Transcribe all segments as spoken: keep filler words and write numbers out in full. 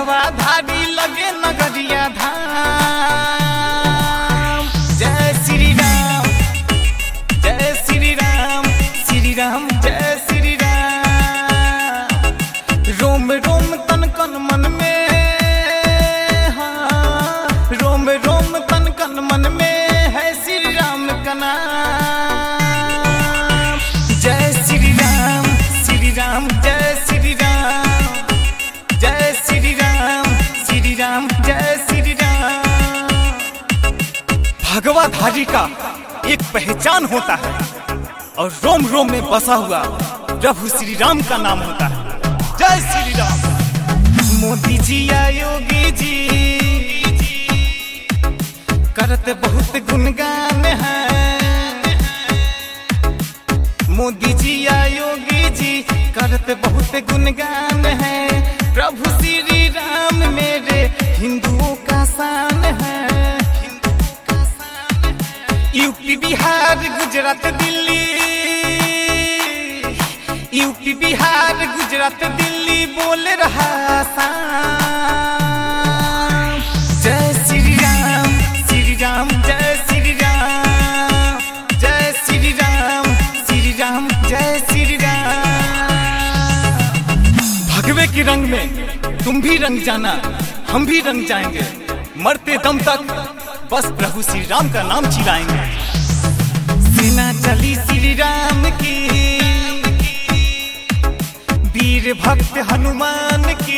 भगवा धारी लगे नगरिया धाम। जय श्री राम जय श्री राम श्री राम जय श्री राम। रोम रोम तन कन मन में, हाँ रोम रोम तन कन मन में है श्री राम का नाम। जय श्री राम श्री राम जय श्री राम जय श्री राम श्री राम जय श्री राम। भगवा धारी का एक पहचान होता है और रोम रोम में बसा हुआ प्रभु श्री राम का नाम होता है। जय श्री राम। मोदी जी या योगी जी करते बहुत गुणगान है। मोदी जी या योगी जी करते बहुत गुणगान है। प्रभु श्री राम मेरे हिंदुओं का शान है। यूपी बिहार गुजरात दिल्ली, यूपी बिहार गुजरात दिल्ली बोल रहा शाम। जय श्री राम श्री राम जय श्री राम जय श्री राम श्री राम जय श्री राम। भगवे के रंग में तुम भी रंग जाना, हम भी रंग जाएंगे। मरते दम तक बस प्रभु श्री राम का नाम चिल्लाएंगे। सेना चली श्री राम की, वीर भक्त हनुमान की।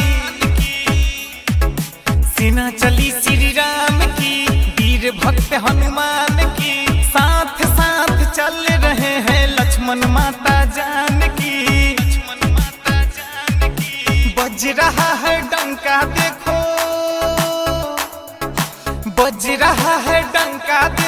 सेना चली श्री राम की, वीर भक्त हनुमान की। साथ साथ चल रहे हैं लक्ष्मण माता जानकी। बज रहा है डंका देखो, बज रहा है डंका